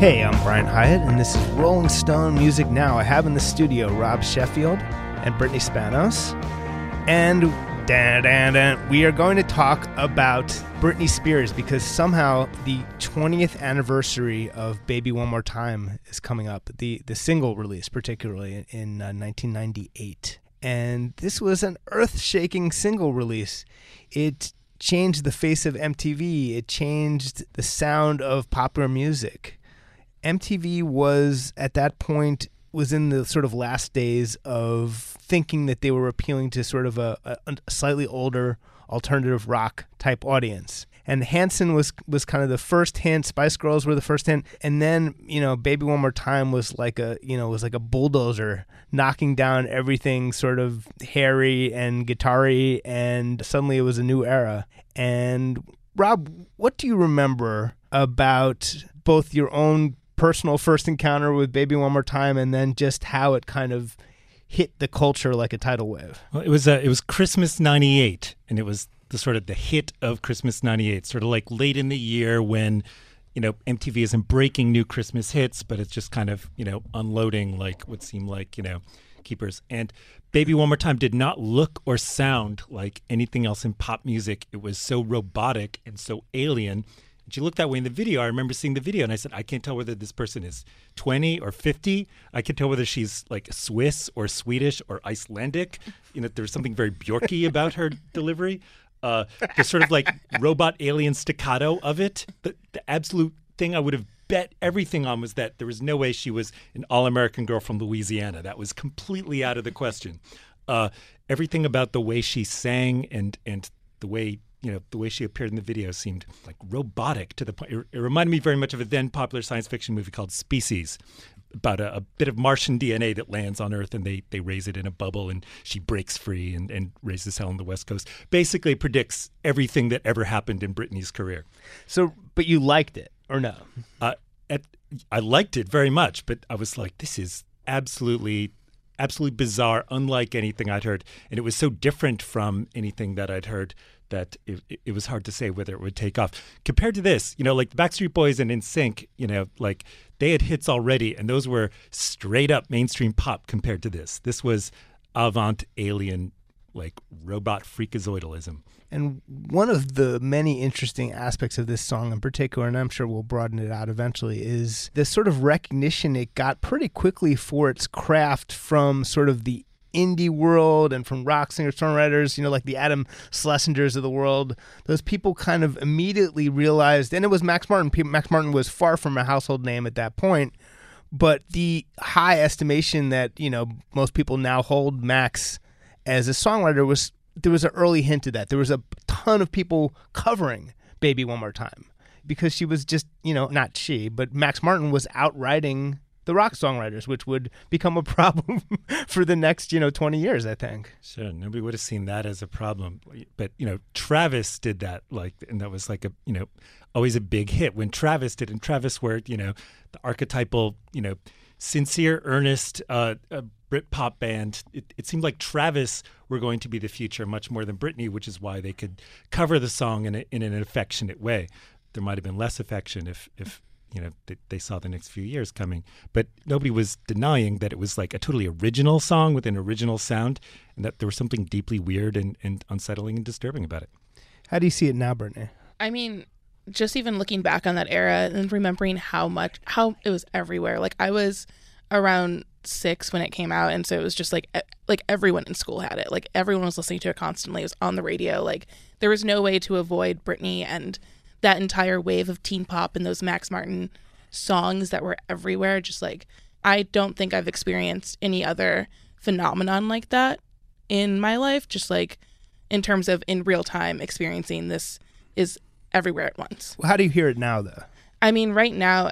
Hey, I'm Brian Hyatt, and this is Rolling Stone Music Now. I have in the studio Rob Sheffield and Brittany Spanos. And we are going to talk about Britney Spears because somehow the 20th anniversary of Baby One More Time is coming up, the single release particularly in 1998. And this was an earth-shaking single release. It changed the face of MTV. It changed the sound of popular music. MTV was, at that point, was in the sort of last days of thinking that they were appealing to sort of a slightly older alternative rock type audience. And Hanson was kind of the first hint. Spice Girls were the first hint. And then, Baby One More Time was like a bulldozer knocking down everything sort of hairy and guitar-y, and suddenly it was a new era. And Rob, what do you remember about both your own personal first encounter with Baby One More Time and then just how it kind of hit the culture like a tidal wave? Well, it was Christmas '98, and it was the hit of Christmas '98, sort of like late in the year when, MTV isn't breaking new Christmas hits, but it's just kind of, unloading like what seemed like, keepers. And Baby One More Time did not look or sound like anything else in pop music. It was so robotic and so alien. And she looked that way in the video. I remember seeing the video and I said, I can't tell whether this person is 20 or 50. I can't tell whether she's like Swiss or Swedish or Icelandic. There's something very Bjorky about her delivery. The sort of like robot alien staccato of it. The absolute thing I would have bet everything on was that there was no way she was an all-American girl from Louisiana. That was completely out of the question. Everything about the way she sang and the way the way she appeared in the video seemed like robotic to the point. It reminded me very much of a then popular science fiction movie called Species, about a bit of Martian DNA that lands on Earth and they raise it in a bubble and she breaks free and raises hell on the West Coast. Basically predicts everything that ever happened in Britney's career. So, but you liked it or no? I liked it very much, but I was like, this is absolutely bizarre, unlike anything I'd heard. And it was so different from anything that I'd heard that it was hard to say whether it would take off. Compared to this, like the Backstreet Boys and NSYNC, like they had hits already, and those were straight up mainstream pop compared to this. This was avant alien, like robot freakazoidalism. And one of the many interesting aspects of this song in particular, and I'm sure we'll broaden it out eventually, is the sort of recognition it got pretty quickly for its craft from sort of the indie world and from rock singer-songwriters, like the Adam Schlesingers of the world. Those people kind of immediately realized, and it was Max Martin. Max Martin was far from a household name at that point, but the high estimation that, most people now hold Max as a songwriter there was an early hint of that. There was a ton of people covering Baby One More Time because she was just, not she, but Max Martin was outwriting the rock songwriters, which would become a problem for the next, 20 years, I think. Sure. Nobody would have seen that as a problem. But, Travis dit that, and that was like always a big hit when Travis did. And Travis were, the archetypal, sincere, earnest Britpop band. It seemed like Travis were going to be the future much more than Britney, which is why they could cover the song in an affectionate way. There might have been less affection if they saw the next few years coming. But nobody was denying that it was like a totally original song with an original sound and that there was something deeply weird and unsettling and disturbing about it. How do you see it now, Brittany? I mean, just even looking back on that era and remembering how it was everywhere. Like I was around 6 when it came out, and so it was just like everyone in school had it. Like everyone was listening to it constantly. It was on the radio. Like there was no way to avoid Britney and that entire wave of teen pop and those Max Martin songs that were everywhere. Just like, I don't think I've experienced any other phenomenon like that in my life. Just like in terms of in real time experiencing this is everywhere at once. Well, how do you hear it now though? I mean, right now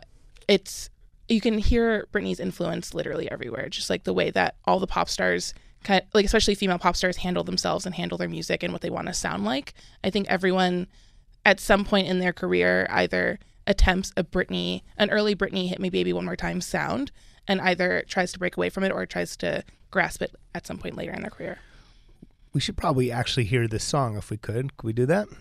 you can hear Britney's influence literally everywhere. Just like the way that all the pop stars especially female pop stars handle themselves and handle their music and what they want to sound like. I think everyone at some point in their career either attempts an early Britney Hit Me Baby One More Time sound and either tries to break away from it or tries to grasp it at some point later in their career. We should probably actually hear this song if we could. Could we do that?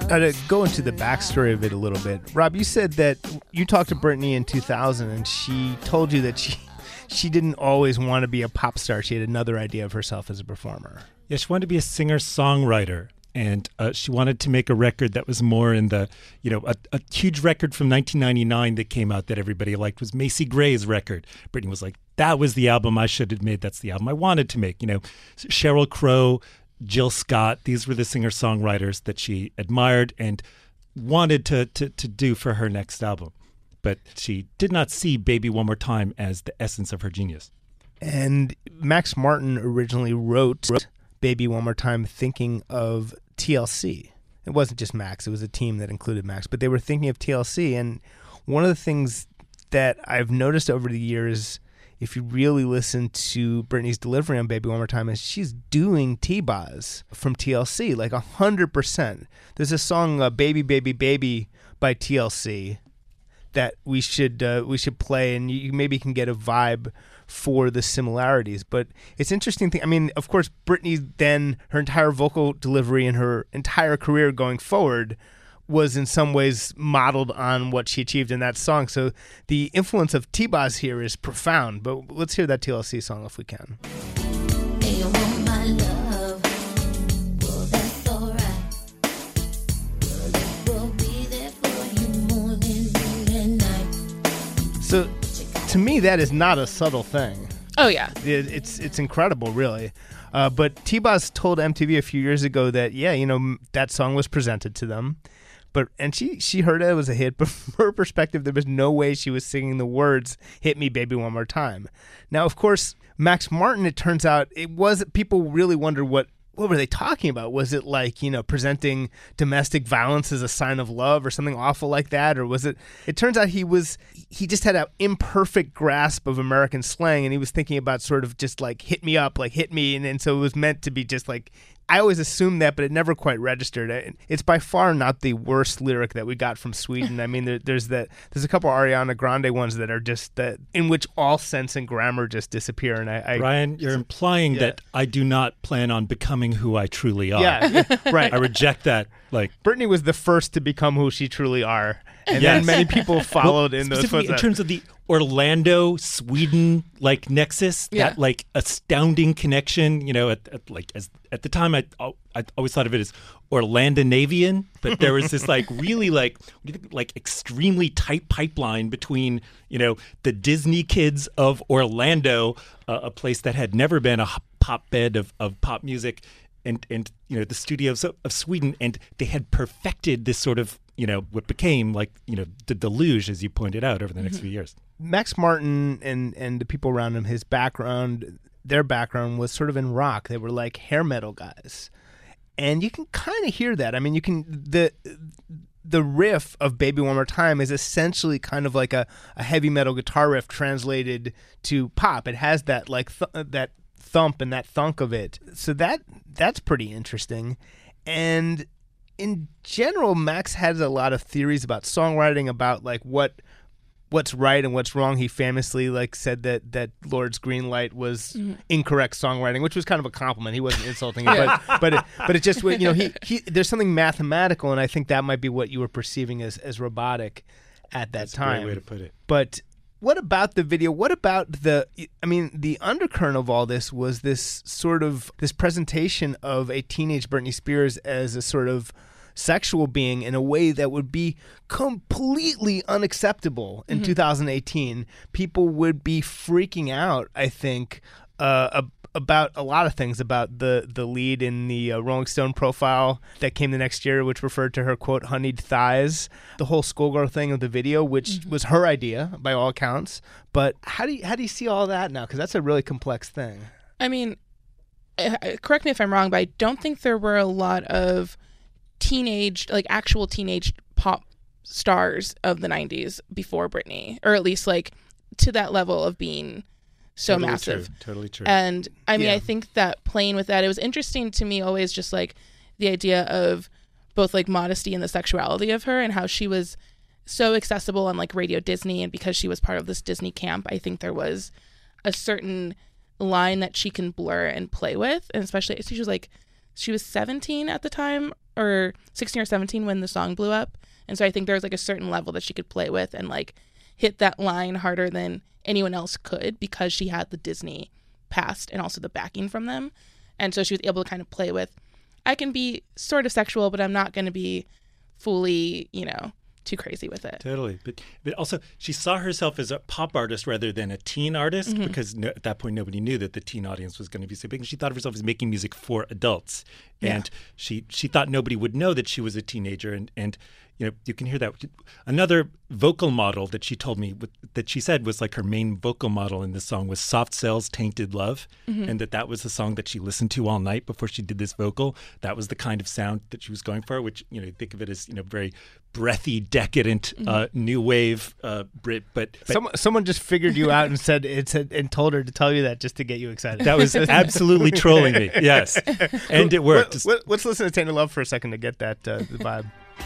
To go into the backstory of it a little bit, Rob, you said that you talked to Britney in 2000 and she told you that she didn't always want to be a pop star. She had another idea of herself as a performer. Yeah, she wanted to be a singer-songwriter, and she wanted to make a record that was more in the, a huge record from 1999 that came out that everybody liked was Macy Gray's record. Britney was like, that was the album I should have made. That's the album I wanted to make. Sheryl Crow, Jill Scott, these were the singer-songwriters that she admired and wanted to do for her next album. But she did not see Baby One More Time as the essence of her genius. And Max Martin originally wrote Baby One More Time thinking of TLC. It wasn't just Max, it was a team that included Max, but they were thinking of TLC. And one of the things that I've noticed over the years, if you really listen to Britney's delivery on Baby One More Time, is she's doing T-Boz from TLC, like 100%. There's a song, Baby, Baby, Baby by TLC that we should play, and you maybe can get a vibe for the similarities. But it's interesting thing. I mean, of course, Britney then, her entire vocal delivery and her entire career going forward was in some ways modeled on what she achieved in that song. So the influence of T-Boz here is profound. But let's hear that TLC song if we can. Hey, you want my love? Well, that's all right. Well, it will be there for you morning, noon, and night. So to me, that is not a subtle thing. Oh, yeah. It's incredible, really. But T-Boz told MTV a few years ago that, that song was presented to them. And she heard it was a hit, but from her perspective, there was no way she was singing the words, "Hit Me, Baby, One More Time." Now, of course, Max Martin, it turns out, people really wondered what were they talking about? Was it like, presenting domestic violence as a sign of love or something awful like that? Or was it turns out he just had an imperfect grasp of American slang, and he was thinking about sort of just like hit me up, like hit me. And so it was meant to be just like, I always assumed that, but it never quite registered. It's by far not the worst lyric that we got from Sweden. I mean, there's a couple Ariana Grande ones that are just that in which all sense and grammar just disappear. And Ryan, you're implying that I do not plan on becoming who I truly are. Yeah, right. I reject that. Like, Britney was the first to become who she truly are, and then many people followed in those footsteps. In terms of the Orlando, Sweden, like nexus, that like astounding connection. At the time, I always thought of it as Orlandanavian, but there was this like really like extremely tight pipeline between the Disney kids of Orlando, a place that had never been a hotbed of pop music, and the studios of Sweden, and they had perfected this sort of what became like the deluge, as you pointed out, over the next few years. Max Martin and the people around him, their background was sort of in rock. They were like hair metal guys. And you can kind of hear that. I mean, the riff of Baby One More Time is essentially kind of like a heavy metal guitar riff translated to pop. It has that like that thump and that thunk of it. So that's pretty interesting. And in general, Max has a lot of theories about songwriting, about like what's right and what's wrong. He famously said that Lord's Green Light was incorrect songwriting, which was kind of a compliment. He wasn't insulting it, but it just he there's something mathematical, and I think that might be what you were perceiving as robotic at that time. That's a great way to put it. But what about the video? What about the undercurrent of all this was this presentation of a teenage Britney Spears as a sort of sexual being in a way that would be completely unacceptable in 2018. People would be freaking out, I think, about a lot of things, about the lead in the Rolling Stone profile that came the next year, which referred to her, quote, honeyed thighs, the whole schoolgirl thing of the video, which was her idea by all accounts. But how do you see all that now? Because that's a really complex thing. I mean, correct me if I'm wrong, but I don't think there were a lot of actual teenage pop stars of the 90s before Britney, or at least like to that level of being so totally massive. Totally true. And I mean, I think that playing with that, it was interesting to me always, just like the idea of both like modesty and the sexuality of her, and how she was so accessible on like Radio Disney, and because she was part of this Disney camp, I think there was a certain line that she can blur and play with, and especially she was 17 at the time, or 16 or 17 when the song blew up. And so I think there's like a certain level that she could play with and like hit that line harder than anyone else could because she had the Disney past and also the backing from them. And so she was able to kind of play with, I can be sort of sexual, but I'm not going to be fully, too crazy with it. Totally. But also, she saw herself as a pop artist rather than a teen artist because at that point, nobody knew that the teen audience was going to be so big. And she thought of herself as making music for adults. And she thought nobody would know that she was a teenager. And you can hear that. Another vocal model that she told me that she said was like her main vocal model in this song was Soft Cell's Tainted Love. And that was the song that she listened to all night before she did this vocal. That was the kind of sound that she was going for, which, think of it as, very breathy, decadent, new wave Brit. But someone just figured you out and said and told her to tell you that just to get you excited. That was absolutely trolling me. Yes. And it worked. Let's listen to Tainted Love for a second to get that the vibe.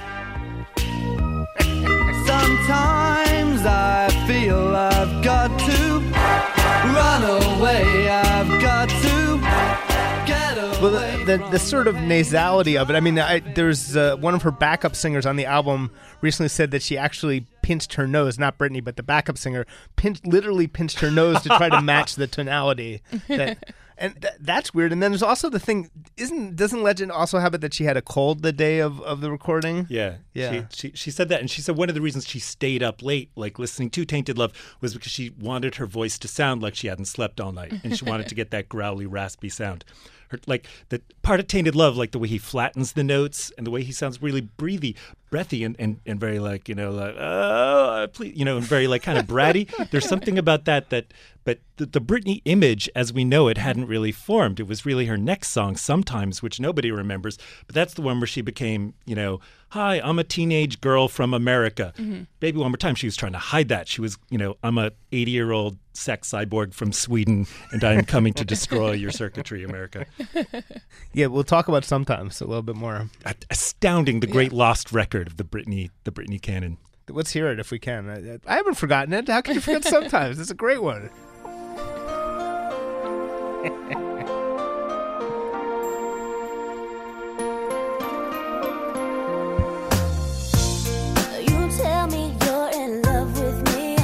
Sometimes I feel I've got to run away. I've got to get away. Well, the sort of nasality of it. I mean, there's one of her backup singers on the album recently said that she actually pinched her nose, not Britney, but the backup singer literally pinched her nose to try to match the tonality. That's weird. And then there's also the thing, doesn't Legend also have it that she had a cold the day of the recording? Yeah. She said that, and she said one of the reasons she stayed up late, like listening to Tainted Love, was because she wanted her voice to sound like she hadn't slept all night, and she wanted to get that growly, raspy sound. Like the part of Tainted Love, like the way he flattens the notes and the way he sounds really breathy and very like, please, and very like kind of bratty. There's something about that but the Britney image as we know it hadn't really formed. It was really her next song, Sometimes, which nobody remembers. But that's the one where she became, hi, I'm a teenage girl from America. Baby One More Time, she was trying to hide that. She was, I'm a 80-year-old sex cyborg from Sweden, and I am coming to destroy your circuitry, America. Yeah, we'll talk about Sometimes a little bit more. Astounding, the great lost record of the Britney canon. Let's hear it if we can. I haven't forgotten it. How can you forget Sometimes? It's a great one. You tell me you're in love with me,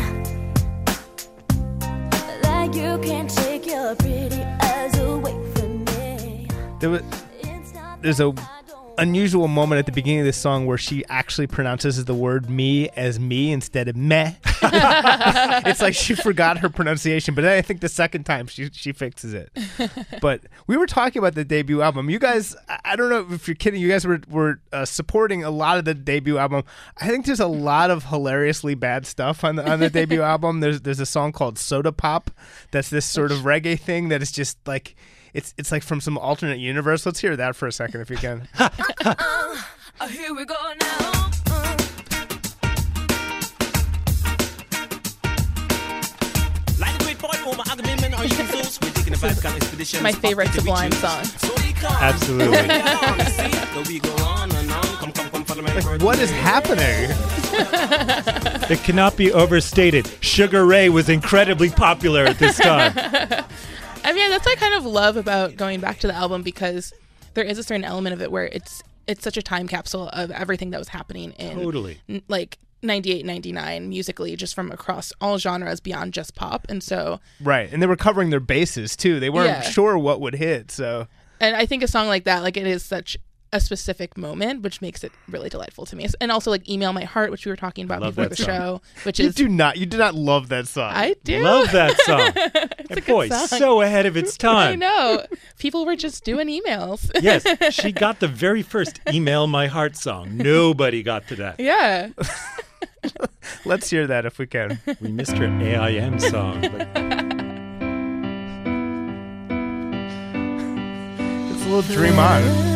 like you can't take your pretty eyes away from me. There's a unusual moment at the beginning of this song where she actually pronounces the word me as me instead of meh. It's like she forgot her pronunciation, but then I think the second time she fixes it. But we were talking about the debut album. You guys, I don't know if you're kidding, you guys were supporting a lot of the debut album. I think there's a lot of hilariously bad stuff on the debut album. There's a song called Soda Pop that's this sort of reggae thing that is just like it's like from some alternate universe. Let's hear that for a second if you can. Here we go now. My favorite Sublime song. Absolutely. Like, what is happening? It cannot be overstated. Sugar Ray was incredibly popular at this time. I mean, that's what I kind of love about going back to the album, because there is a certain element of it where it's such a time capsule of everything that was happening in like 98, 99 musically, just from across all genres beyond just pop. And so right, and they were covering their bases too. They weren't sure what would hit. So, and I think a song like that, like, it is such a specific moment, which makes it really delightful to me. And also like Email My Heart, which we were talking about before the show, which you do not love that song. I do love that song. And boy, so ahead of its time. I know, people were just doing emails. Yes, she got the very first Email My Heart song. Nobody got to that. Yeah. Let's hear that if we can. We missed her AIM song. But... it's a little Dream On.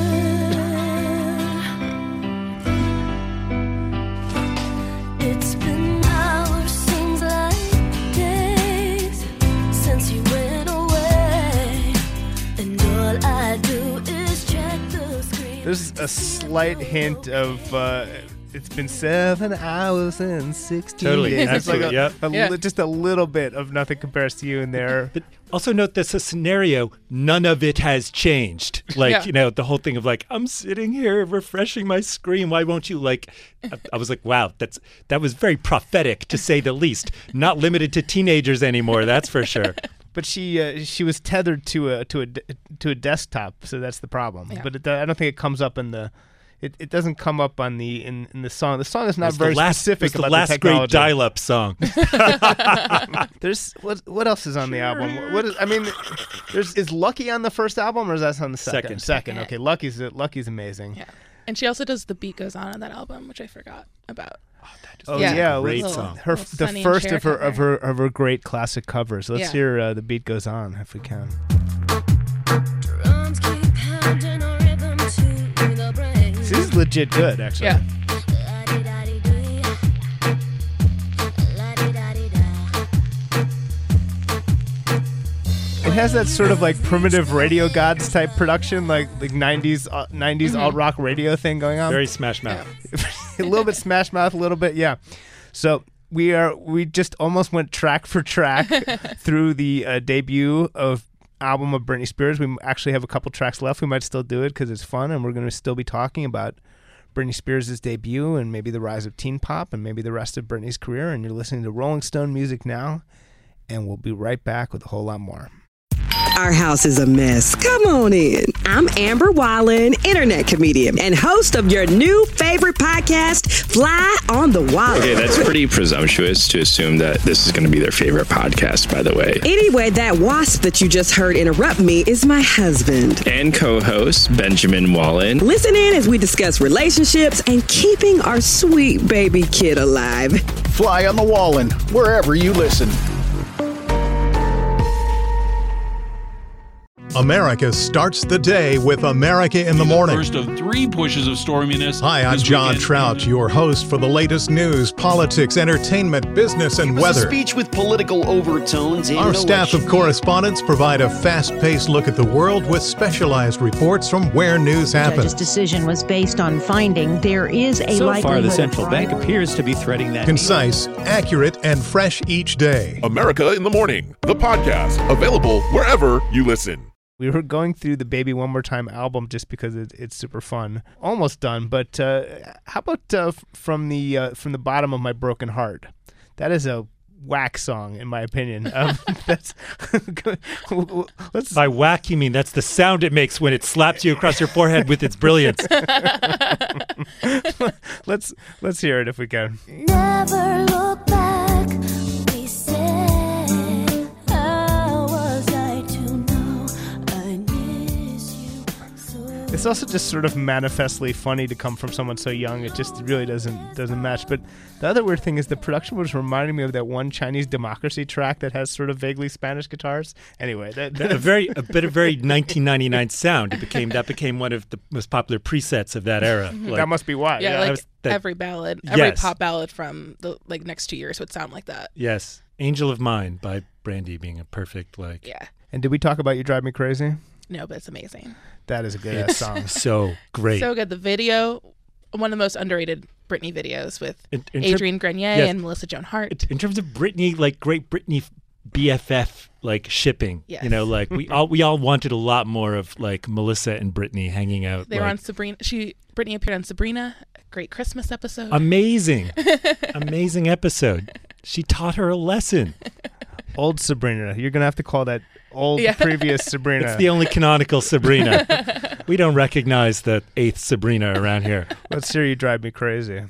It's been hours, seems like days, since you went away, and all I do is check the screen. There's a slight hint of it's been 7 hours and 16 Totally. days. It's like Absolutely, yep. just a little bit of Nothing Compares to You in there. But also note that's a scenario, none of it has changed. Like, Yeah. the whole thing of like, I'm sitting here refreshing my screen. Why won't you I was like, wow, that was very prophetic to say the least. Not limited to teenagers anymore, that's for sure. But she was tethered to a desktop, so that's the problem. Yeah. But I don't think it comes up in the. It doesn't come up on in the song. The song is not very specific the about last the technology. great dial-up song. There's what else is on the album? Is Lucky on the first album or is that on the second? Second. Okay, Lucky's amazing. Yeah. And she also does The Beat Goes On that album, which I forgot about. Oh Yeah. yeah, Great Little- song. Her little the Sonny and first Cher of her cover. great classic covers. Let's Yeah. hear The Beat Goes On if we can. Drums keep pounding a rhythm to the brain. This is legit good, actually. Yeah. La-di-da-di-dee. La-di-da-di-da. It has that sort of like primitive Radio Gods type production, like 90s alt rock radio thing going on. Very Smash Mouth. A little bit Smash Mouth, a little bit, yeah. So we just almost went track for track through the debut of album of Britney Spears. We actually have a couple tracks left. We might still do it because it's fun, and we're going to still be talking about Britney Spears' debut and maybe the rise of teen pop and maybe the rest of Britney's career. And you're listening to Rolling Stone Music Now, and we'll be right back with a whole lot more. Our house is a mess. Come on in. I'm Amber Wallen, internet comedian and host of your new favorite podcast, Fly on the Wall. Okay, that's pretty presumptuous to assume that this is going to be their favorite podcast, by the way. Anyway, that wasp that you just heard interrupt me is my husband. And co-host Benjamin Wallen. Listen in as we discuss relationships and keeping our sweet baby kid alive. Fly on the Wallin, wherever you listen. America starts the day with America in the Morning. First of 3 pushes of storminess. Hi, I'm this John weekend. Trout, your host for the latest news, politics, entertainment, business, and It was a weather. speech with political overtones and Our staff of election. correspondents provide a fast-paced look at the world with specialized reports from where news judge's happens. decision was based on finding there is a So likelihood far, the of central fraud. bank appears to be threading that. Concise, accurate, and fresh each day. America in the Morning, the podcast, available wherever you listen. We were going through the Baby One More Time album just because it's super fun. Almost done, but how about from the bottom of my broken heart? That is a whack song, in my opinion. That's let's. By whack, you mean that's the sound it makes when it slaps you across your forehead with its brilliance. Let's hear it if we can. Never look back, we said. How was I to know I miss you so? It's also just sort of manifestly funny to come from someone so young. It just really doesn't match. But the other weird thing is the production was reminding me of that one Chinese Democracy track that has sort of vaguely Spanish guitars. Anyway, a very 1999 sound. That became one of the most popular presets of that era. that must be why. Yeah, that like was that- every ballad, every Yes. pop ballad from the next 2 years would sound like that. Yes, "Angel of Mine" by Brandy being a perfect Yeah. And did we talk about You Drive Me Crazy? No, but it's amazing. That is a good ass song. So great. So good. The video, one of the most underrated Britney videos with In term- Adrienne Grenier yes. and Melissa Joan Hart. In terms of Britney, like great Britney BFF like shipping. Yes. You know, like we all wanted a lot more of like Melissa and Britney hanging out. They were like, on Sabrina. Britney appeared on Sabrina, a great Christmas episode. amazing episode. She taught her a lesson. Old Sabrina. You're gonna have to call that old previous Sabrina. It's the only canonical Sabrina. We don't recognize the 8th Sabrina around here. Let's hear You Drive Me Crazy.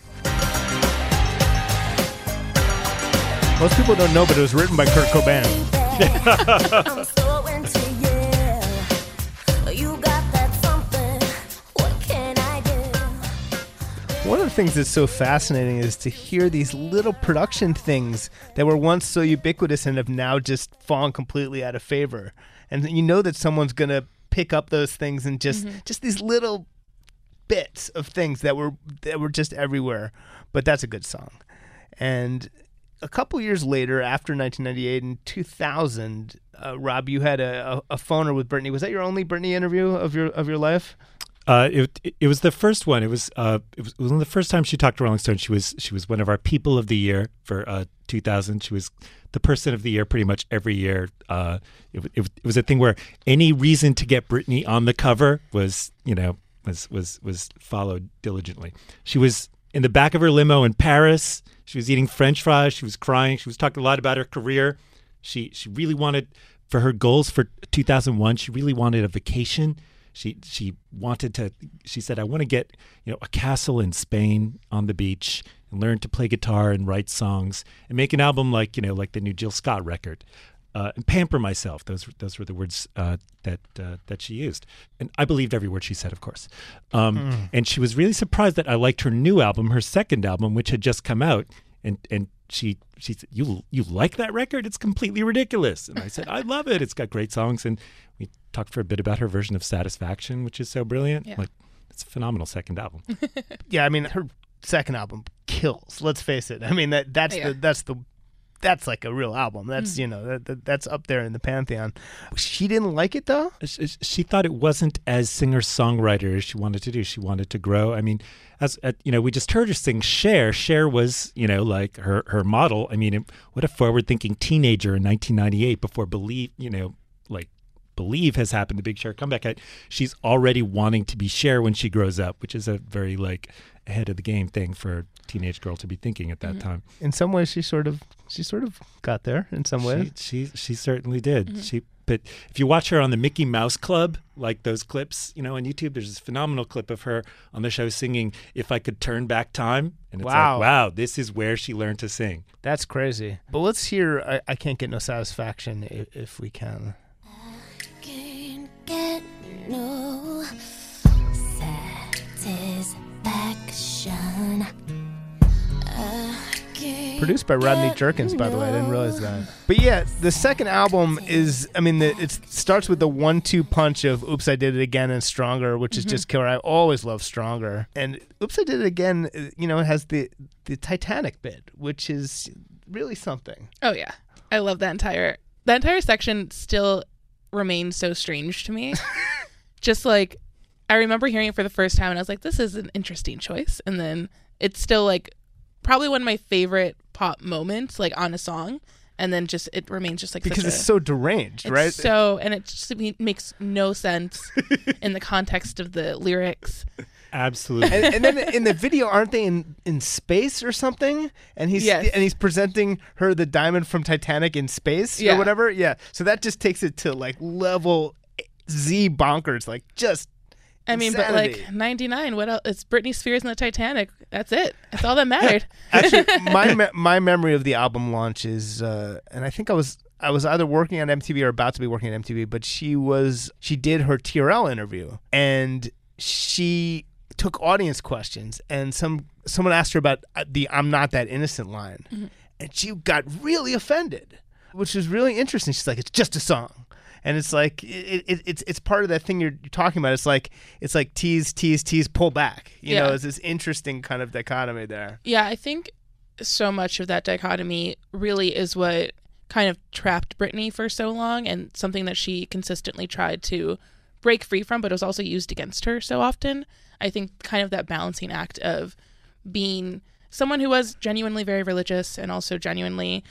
Most people don't know, but it was written by Kurt Cobain. I'm so into you. You got that something. What can I do? One of the things that's so fascinating is to hear these little production things that were once so ubiquitous and have now just fallen completely out of favor. And you know that someone's going to pick up those things and just these little bits of things that were just everywhere. But that's a good song. And a couple years later, after 1998, in 2000, Rob, you had a phoner with Britney. Was that your only Britney interview of your life? It was the first one. It was one of the first time she talked to Rolling Stone. She was one of our People of the Year for 2000. She was the Person of the Year pretty much every year. It was a thing where any reason to get Britney on the cover was followed diligently. She was in the back of her limo in Paris. She was eating French fries. She was crying. She was talking a lot about her career. She really wanted, for her goals for 2001, she really wanted a vacation. She said, I want to get, a castle in Spain on the beach and learn to play guitar and write songs and make an album like the new Jill Scott record, and pamper myself. Those were the words that she used. And I believed every word she said, of course. And she was really surprised that I liked her new album, her second album, which had just come out. And she said, you like that record? It's completely ridiculous. And I said, I love it. It's got great songs. And we talked for a bit about her version of Satisfaction, which is so brilliant. Yeah. It's a phenomenal second album. Yeah, I mean, her second album kills. Let's face it. I mean, that's like a real album. That's that's up there in the pantheon. She didn't like it though. She thought it wasn't as singer-songwriter as she wanted to do. She wanted to grow. I mean, we just heard her sing Cher. Cher was like her model. I mean, what a forward-thinking teenager in 1998 before Believe has happened, the big Cher comeback. She's already wanting to be Cher when she grows up, which is a very ahead of the game thing for a teenage girl to be thinking at that time. In some ways, she sort of got there. In some ways, she certainly did. Mm-hmm. But if you watch her on the Mickey Mouse Club, like those clips, on YouTube, there's this phenomenal clip of her on the show singing "If I Could Turn Back Time," and it's wow, this is where she learned to sing. That's crazy. But let's hear "I Can't Get No Satisfaction" if we can. Can't get no satisfaction. Produced by Rodney Jerkins, by the way. I didn't realize that. But yeah, the second album is, it starts with the 1-2 punch of Oops, I Did It Again and Stronger, which is just killer. I always love Stronger. And Oops, I Did It Again, it has the Titanic bit, which is really something. Oh, yeah. I love that entire section still remains so strange to me. Just like, I remember hearing it for the first time and I was like, this is an interesting choice. And then it's still probably one of my favorite pop moments on a song. And then it remains just because it's so deranged, right? And it just makes no sense in the context of the lyrics. Absolutely. And then in the video, aren't they in space or something? And he's presenting her the diamond from Titanic in space or whatever. Yeah. So that just takes it to level Z bonkers, just insanity. But 99, what else? It's Britney Spears and the Titanic. That's it. That's all that mattered. Actually, my memory of the album launch is, and I think I was either working on MTV or about to be working on MTV, but she did her TRL interview and she took audience questions, and someone asked her about the "I'm not that innocent" line, and she got really offended, which was really interesting. She's like, "It's just a song," and it's it's part of that thing you're talking about. It's like tease, tease, tease, pull back. It's this interesting kind of dichotomy there. Yeah, I think so much of that dichotomy really is what kind of trapped Britney for so long, and something that she consistently tried to break free from, but it was also used against her so often. I think kind of that balancing act of being someone who was genuinely very religious and also genuinely,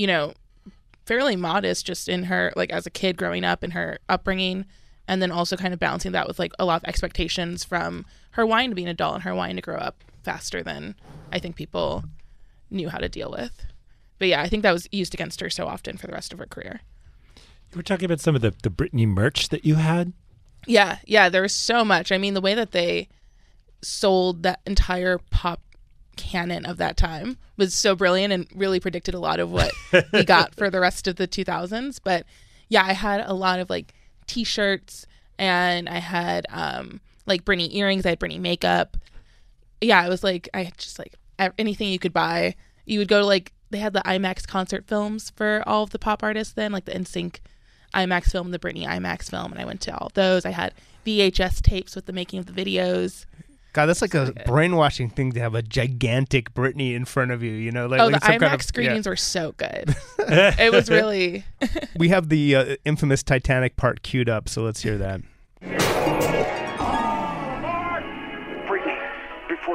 fairly modest just in her, as a kid growing up in her upbringing, and then also kind of balancing that with a lot of expectations from her wanting to be an adult and her wanting to grow up faster than I think people knew how to deal with. But yeah, I think that was used against her so often for the rest of her career. You were talking about some of the Britney merch that you had? Yeah, there was so much. I mean, the way that they sold that entire pop canon of that time was so brilliant and really predicted a lot of what we got for the rest of the 2000s. But yeah, I had a lot of t-shirts, and I had Britney earrings. I had Britney makeup. Yeah, I was I had just anything you could buy. You would go to they had the IMAX concert films for all of the pop artists then, the NSYNC IMAX film, the Britney IMAX film, and I went to all of those. I had VHS tapes with the making of the videos. God, that's a brainwashing thing to have a gigantic Britney in front of you, the IMAX screenings were so good. It was really... We have the infamous Titanic part queued up, so let's hear that.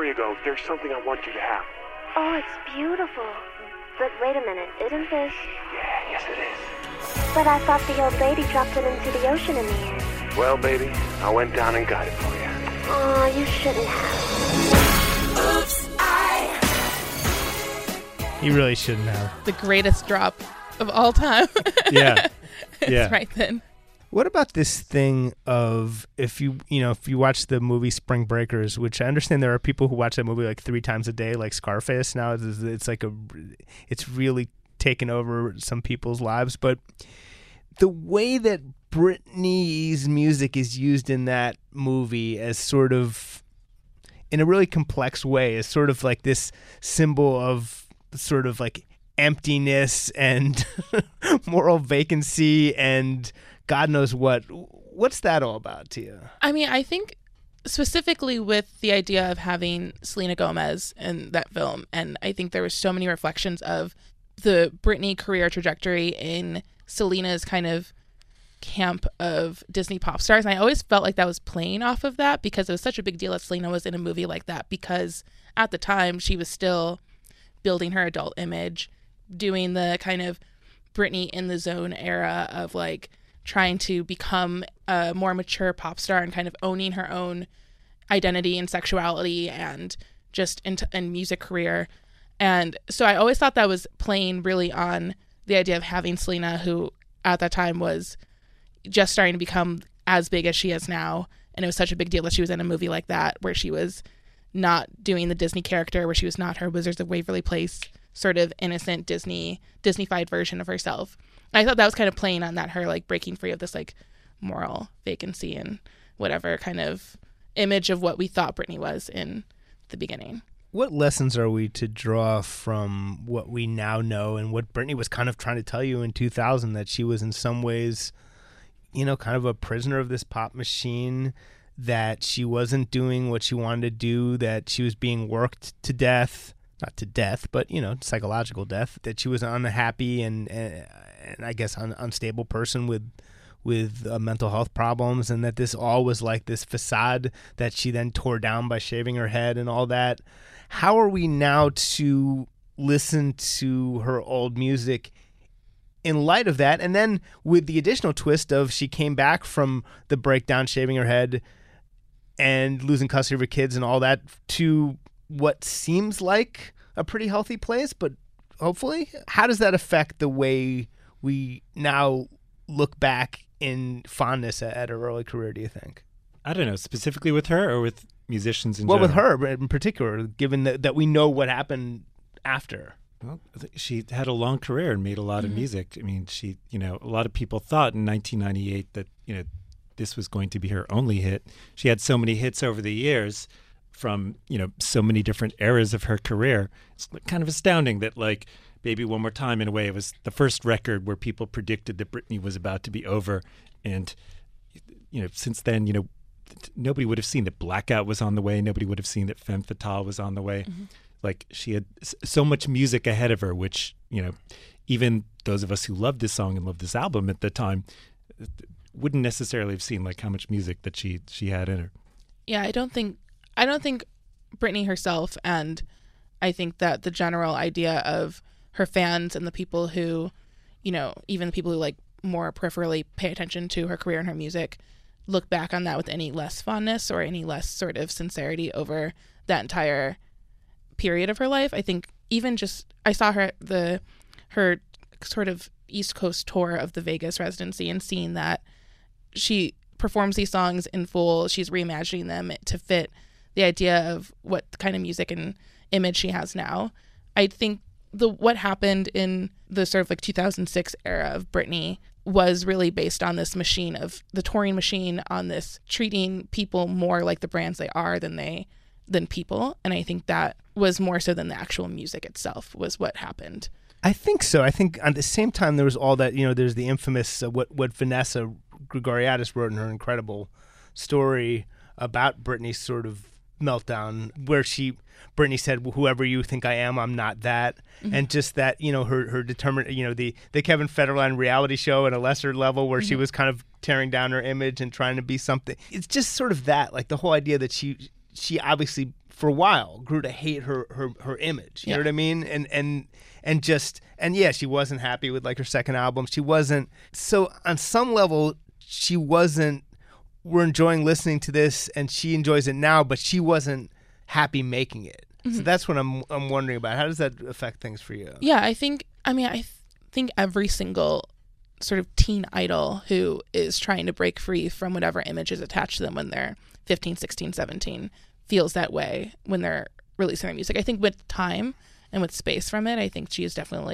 you go, there's something I want you to have. Oh, it's beautiful. But wait a minute, isn't this... Yeah, yes it is. But I thought the old lady dropped it into the ocean in the end. Well, baby, I went down and got it for you. Oh, you shouldn't have. Oops, You really shouldn't have. The greatest drop of all time. Yeah. It's Yeah. right then. What about this thing of if you watch the movie Spring Breakers, which I understand there are people who watch that movie like 3 times a day, like Scarface now. It's really taken over some people's lives. But the way that Britney's music is used in that movie as sort of, in a really complex way, is sort of like this symbol of sort of like emptiness and moral vacancy and God knows what. What's that all about to you? I mean, I think specifically with the idea of having Selena Gomez in that film, and I think there were so many reflections of the Britney career trajectory in Selena's kind of camp of Disney pop stars. And I always felt like that was playing off of that because it was such a big deal that Selena was in a movie like that, because at the time she was still building her adult image, doing the kind of Britney in the zone era of like trying to become a more mature pop star and kind of owning her own identity and sexuality and just in music career. And so I always thought that was playing really on the idea of having Selena, who at that time was just starting to become as big as she is now. And it was such a big deal that she was in a movie like that, where she was not doing the Disney character, where she was not her Wizards of Waverly Place sort of innocent Disney-fied version of herself. I thought that was kind of playing on that, her like breaking free of this like moral vacancy and whatever kind of image of what we thought Britney was in the beginning. What lessons are we to draw from what we now know and what Britney was kind of trying to tell you in 2000, that she was in some ways, kind of a prisoner of this pop machine, that she wasn't doing what she wanted to do, that she was being worked to death, not to death, but, psychological death, that she was an unhappy and I guess unstable person with mental health problems, and that this all was like this facade that she then tore down by shaving her head and all that. How are we now to listen to her old music in light of that? And then with the additional twist of she came back from the breakdown, shaving her head and losing custody of her kids and all that, to what seems like a pretty healthy place, but hopefully. How does that affect the way we now look back in fondness at her early career, do you think? I don't know, specifically with her or with musicians in general? Well, with her in particular, given that we know what happened after. Well, she had a long career and made a lot of music. I mean, she, a lot of people thought in 1998 that, this was going to be her only hit. She had so many hits over the years from, so many different eras of her career. It's kind of astounding that, like, Baby One More Time, in a way, it was the first record where people predicted that Britney was about to be over. And, since then, nobody would have seen that Blackout was on the way. Nobody would have seen that Femme Fatale was on the way. Mm-hmm. Like, she had so much music ahead of her, which, even those of us who loved this song and loved this album at the time wouldn't necessarily have seen, like, how much music that she had in her. Yeah, I don't think Britney herself, and I think that the general idea of her fans and the people who, even the people who like more peripherally pay attention to her career and her music, look back on that with any less fondness or any less sort of sincerity over that entire period of her life. I think even just, I saw her sort of East Coast tour of the Vegas residency, and seeing that she performs these songs in full, she's reimagining them to fit the idea of what kind of music and image she has now. I think what happened in the sort of like 2006 era of Britney was really based on this machine of the touring machine, on this treating people more like the brands they are than people. And I think that was more so than the actual music itself was what happened. I think so. I think at the same time there was all that, there's the infamous what Vanessa Grigoriadis wrote in her incredible story about Britney's sort of meltdown, where Britney said, "Whoever you think I am, I'm not that," and just that, her determined, the Kevin Federline reality show at a lesser level, where she was kind of tearing down her image and trying to be something. It's just sort of that, like the whole idea that she obviously for a while grew to hate her image. You know what I mean? And yeah, she wasn't happy with like her second album. She wasn't. So on some level, we're enjoying listening to this, and she enjoys it now, but she wasn't happy making it. So that's what I'm wondering about. How does that affect things for you? Yeah, I think every single sort of teen idol who is trying to break free from whatever image is attached to them when they're 15, 16, 17 feels that way when they're releasing their music. I think with time and with space from it, I think she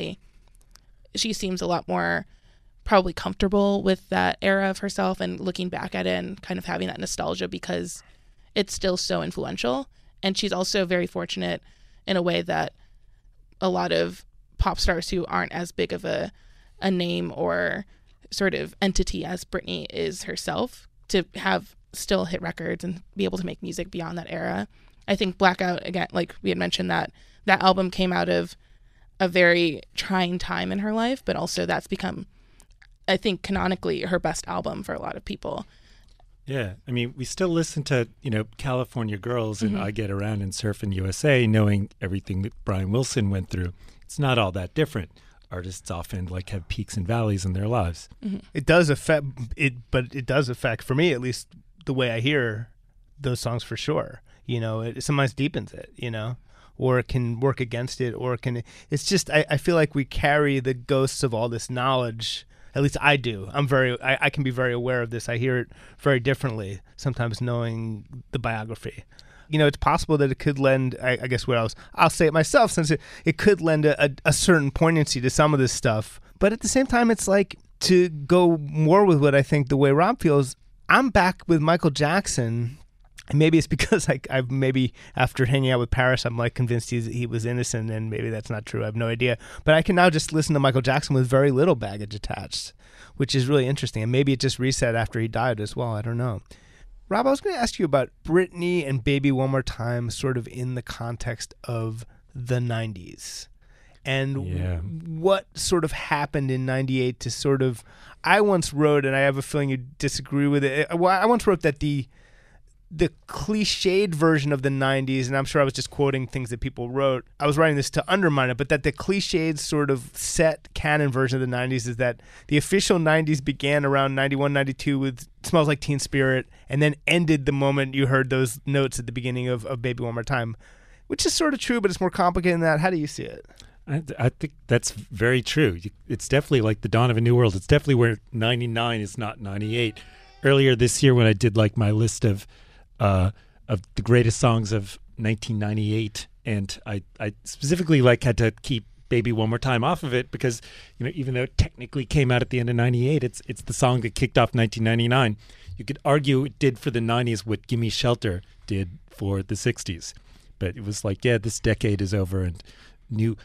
seems a lot more probably comfortable with that era of herself and looking back at it and kind of having that nostalgia because it's still so influential. And she's also very fortunate in a way that a lot of pop stars who aren't as big of a name or sort of entity as Britney is herself to have still hit records and be able to make music beyond that era. I think Blackout, again, like we had mentioned, that album came out of a very trying time in her life, but also that's become, I think, canonically her best album for a lot of people. Yeah, I mean, we still listen to, California Girls and I Get Around and Surfin' USA, knowing everything that Brian Wilson went through. It's not all that different. Artists often have peaks and valleys in their lives. It does affect it, but it does affect, for me at least, the way I hear those songs for sure. It sometimes deepens it, or it can work against it, or it's just, I feel like we carry the ghosts of all this knowledge. At least I do. I can be very aware of this. I hear it very differently, sometimes knowing the biography. It's possible that it could lend, I guess what else? I'll say it myself, since it could lend a certain poignancy to some of this stuff. But at the same time, it's like, to go more with what I think the way Rob feels, I'm back with Michael Jackson. And maybe it's because I've maybe after hanging out with Paris, I'm convinced he was innocent, and maybe that's not true. I have no idea. But I can now just listen to Michael Jackson with very little baggage attached, which is really interesting. And maybe it just reset after he died as well. I don't know. Rob, I was going to ask you about Britney and Baby One More Time sort of in the context of the 90s. And what sort of happened in 98 to sort of... I once wrote, and I have a feeling you disagree with it, I once wrote that the cliched version of the 90s, and I'm sure I was just quoting things that people wrote, I was writing this to undermine it, but that the cliched sort of set canon version of the 90s is that the official 90s began around 91, 92 with Smells Like Teen Spirit, and then ended the moment you heard those notes at the beginning of Baby One More Time, which is sort of true, but it's more complicated than that. How do you see it? I think that's very true. It's definitely like the dawn of a new world. It's definitely where 99 is not 98. Earlier this year when I did my list of the greatest songs of 1998, and I specifically had to keep Baby One More Time off of it because even though it technically came out at the end of 98, it's the song that kicked off 1999. You could argue it did for the 90s what Gimme Shelter did for the 60s, but it was this decade is over and new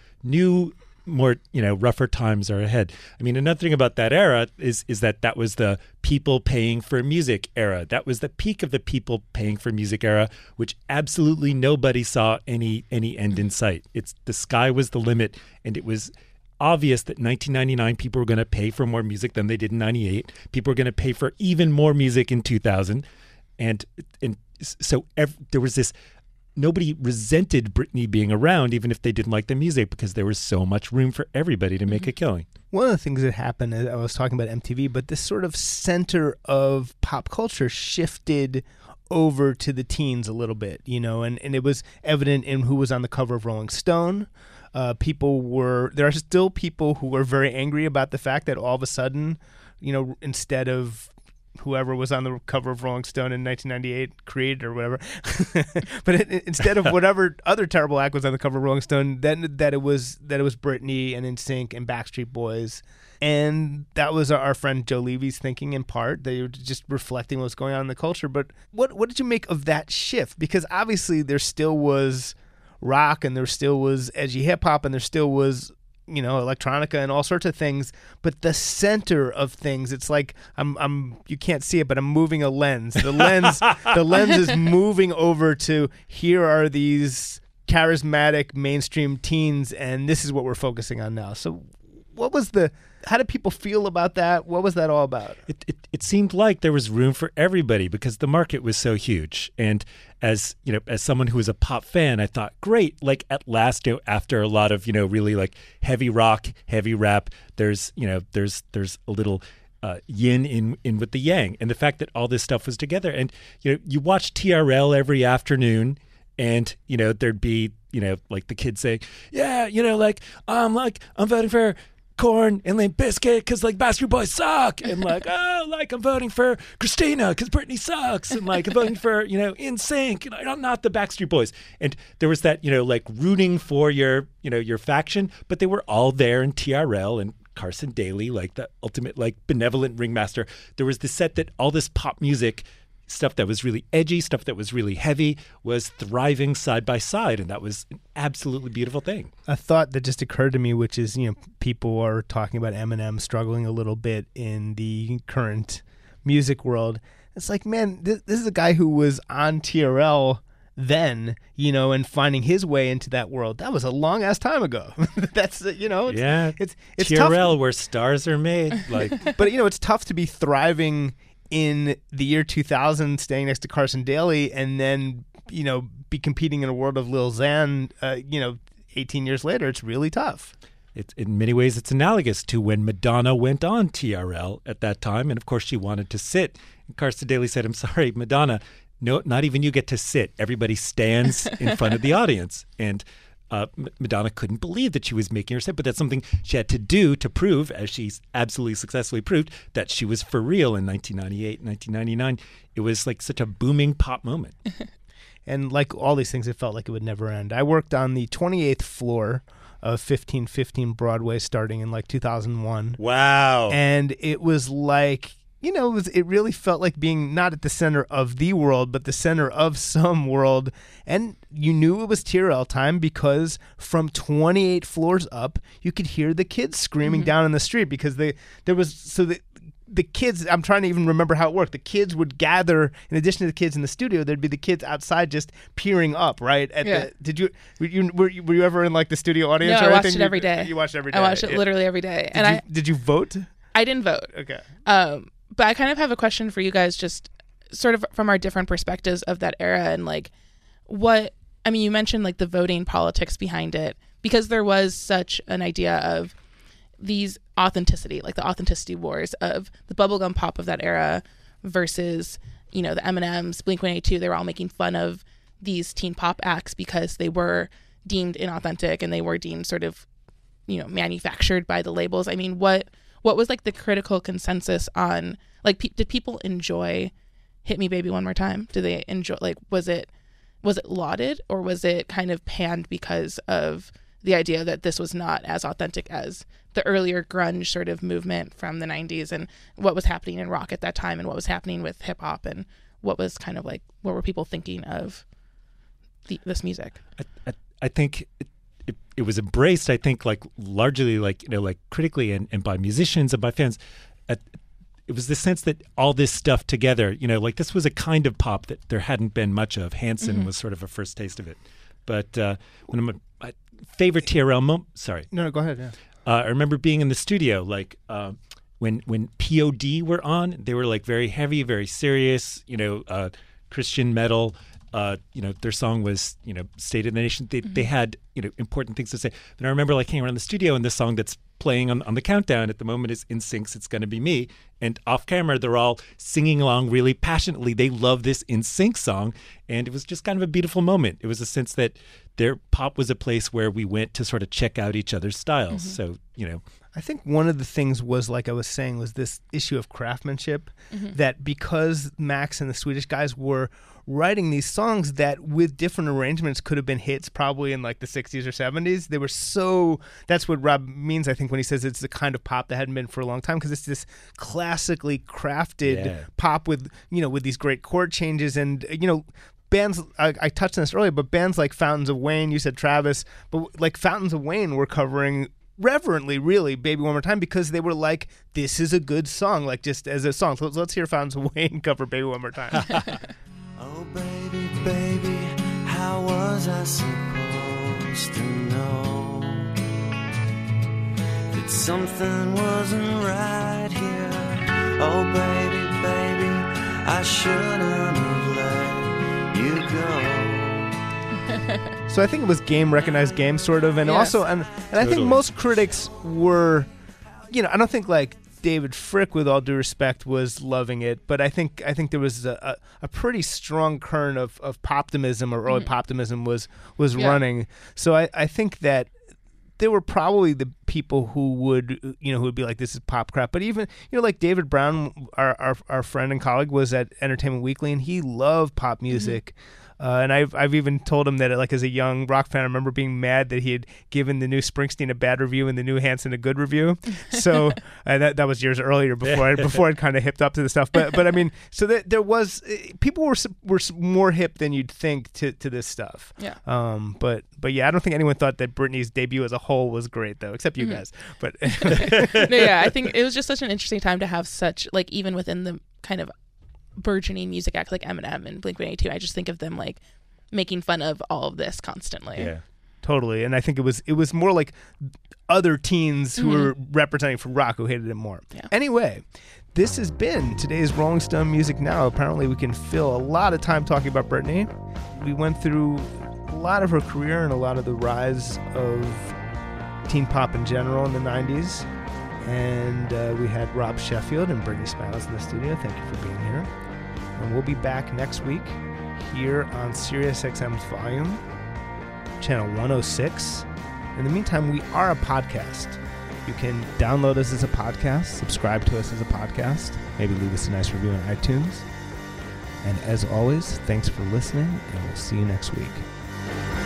more rougher times are ahead. I mean, another thing about that era is that was the people paying for music era. That was the peak of the people paying for music era, which absolutely nobody saw any end in sight. The sky was the limit, and it was obvious that 1999 people were going to pay for more music than they did in 98. People were going to pay for even more music in 2000, and so there was this. Nobody resented Britney being around, even if they didn't like the music, because there was so much room for everybody to make a killing. One of the things that happened, I was talking about MTV, but this sort of center of pop culture shifted over to the teens a little bit, and it was evident in who was on the cover of Rolling Stone. There are still people who are very angry about the fact that all of a sudden, instead of whoever was on the cover of Rolling Stone in 1998 created or whatever, but instead of whatever other terrible act was on the cover of Rolling Stone, then that it was Britney and NSYNC and Backstreet Boys, and that was our friend Joe Levy's thinking in part. They were just reflecting what was going on in the culture. But what did you make of that shift? Because obviously there still was rock, and there still was edgy hip hop, and there still was electronica and all sorts of things, but the center of things, it's like I'm you can't see it, but I'm moving a lens. The lens is moving over to, here are these charismatic mainstream teens, and this is what we're focusing on now. So what was how did people feel about that? What was that all about? It seemed like there was room for everybody because the market was so huge. And as someone who was a pop fan, I thought, great, like at last, after a lot of, really like heavy rock, heavy rap, there's a little yin in with the yang. And the fact that all this stuff was together. And, you watch TRL every afternoon and, there'd be, like the kids saying, yeah, I'm voting for Korn and Limp Bizkit because like Backstreet Boys suck, and like I'm voting for Christina because Britney sucks, and like I'm voting for NSYNC, and not the Backstreet Boys. And there was that like rooting for your faction, but they were all there in TRL and Carson Daly, like the ultimate like benevolent ringmaster. There was this set that all this pop music stuff that was really edgy, stuff that was really heavy, was thriving side by side, and that was an absolutely beautiful thing. A thought that just occurred to me, which is, people are talking about Eminem struggling a little bit in the current music world. It's like, man, this is a guy who was on TRL then, and finding his way into that world. That was a long ass time ago. That's it's TRL tough. Where stars are made. Like, but it's tough to be thriving in the year 2000, staying next to Carson Daly, and then, be competing in a world of Lil Xan, 18 years later. It's really tough. It's in many ways, it's analogous to when Madonna went on TRL at that time. And of course, she wanted to sit. And Carson Daly said, I'm sorry, Madonna, no, not even you get to sit. Everybody stands in front of the audience. And Madonna couldn't believe that she was making her set, but that's something she had to do to prove, as she's absolutely successfully proved, that she was for real in 1998, 1999. It was like such a booming pop moment. And like all these things, it felt like it would never end. I worked on the 28th floor of 1515 Broadway starting in like 2001. Wow. And it was like, it really felt like being not at the center of the world, but the center of some world. And you knew it was TRL time because from 28 floors up, you could hear the kids screaming down in the street because the kids, I'm trying to even remember how it worked. The kids would gather, in addition to the kids in the studio, there'd be the kids outside just peering up, right? Were you ever in like the studio audience? No, or I anything? watched it every day. You watched it every day. I watched it literally every day. Did you vote? I didn't vote. Okay. But I kind of have a question for you guys, just sort of from our different perspectives of that era, and like you mentioned like the voting politics behind it, because there was such an idea of these authenticity, like the authenticity wars of the bubblegum pop of that era versus, the Eminems, Blink-182. They were all making fun of these teen pop acts because they were deemed inauthentic and they were deemed sort of, manufactured by the labels. I mean, what was like the critical consensus on, like, did people enjoy Hit Me Baby One More Time? Did they enjoy, like, was it lauded, or was it kind of panned because of the idea that this was not as authentic as the earlier grunge sort of movement from the 90s and what was happening in rock at that time and what was happening with hip hop, and what was kind of like, what were people thinking of this music? I think it was embraced, I think, like largely like, like critically and by musicians and by fans. It was the sense that all this stuff together, like this was a kind of pop that there hadn't been much of. Hanson was sort of a first taste of it. But one of my favorite TRL moments, sorry. No, go ahead, yeah. I remember being in the studio, like when POD were on, they were like very heavy, very serious, Christian metal. Their song was, State of the Nation. They had, important things to say. But I remember like hanging around the studio, and the song that's playing on the countdown at the moment is NSYNC's It's Gonna Be Me. And off camera, they're all singing along really passionately. They love this NSYNC song. And it was just kind of a beautiful moment. It was a sense that their pop was a place where we went to sort of check out each other's styles. So, I think one of the things was, like I was saying, was this issue of craftsmanship, that because Max and the Swedish guys were writing these songs that with different arrangements could have been hits probably in like the 60s or 70s. They were so, that's what Rob means, I think, when he says it's the kind of pop that hadn't been for a long time, because it's this classically crafted pop with, with these great chord changes and, bands, I touched on this earlier, but bands like Fountains of Wayne, you said Travis, but like Fountains of Wayne were covering reverently, really, Baby One More Time, because they were like, this is a good song, like just as a song. So let's hear Fountains of Wayne cover Baby One More Time. Oh, baby, baby, how was I supposed to know that something wasn't right here. Oh baby, baby, I shouldn't have let you go. So I think it was game recognized game, sort of, and Yes. also, and I think most critics were, you know, I don't think like David Frick, with all due respect, was loving it, but I think there was a pretty strong current of poptimism, or early poptimism was running. So I think that there were probably the people who would be like, this is pop crap. But even, like David Brown, our friend and colleague, was at Entertainment Weekly, and he loved pop music. And I've even told him that, like, as a young rock fan, I remember being mad that he had given the new Springsteen a bad review and the new Hanson a good review. So that was years earlier, before I'd kind of hipped up to the stuff. But I mean, so there was, people were more hip than you'd think to this stuff. Yeah. But yeah, I don't think anyone thought that Britney's debut as a whole was great, though, except you guys. But no, yeah, I think it was just such an interesting time to have such, like, even within the kind of burgeoning music act like Eminem and Blink-182, I just think of them like making fun of all of this constantly. Yeah, totally. And I think it was more like other teens who were representing for rock who hated it more. Yeah. Anyway, this has been today's Rolling Stone Music Now. Apparently we can fill a lot of time talking about Britney. We went through a lot of her career and a lot of the rise of teen pop in general in the 90s. And we had Rob Sheffield and Brittany Spanos in the studio. Thank you for being here. And we'll be back next week here on SiriusXM's Volume, channel 106. In the meantime, we are a podcast. You can download us as a podcast, subscribe to us as a podcast, maybe leave us a nice review on iTunes. And as always, thanks for listening, and we'll see you next week.